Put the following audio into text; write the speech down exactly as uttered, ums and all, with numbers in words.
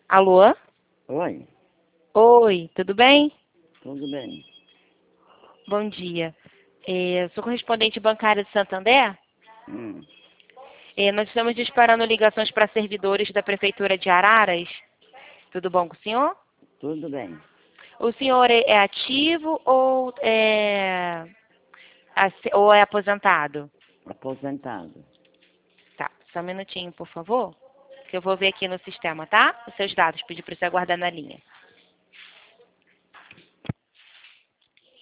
Alô? Oi, Oi, tudo bem? tudo bem? Bom dia. É, sou correspondente bancária de Santander. Hum, É, nós estamos disparando ligações para servidores da Prefeitura de Araras. Tudo bom com o senhor? tudo bem. O senhor é é ativo ou é, ace- ou é aposentado? Aposentado. Tá, só um minutinho, por favor, que eu vou ver aqui no sistema, tá? Os seus dados, pedir para você aguardar na linha.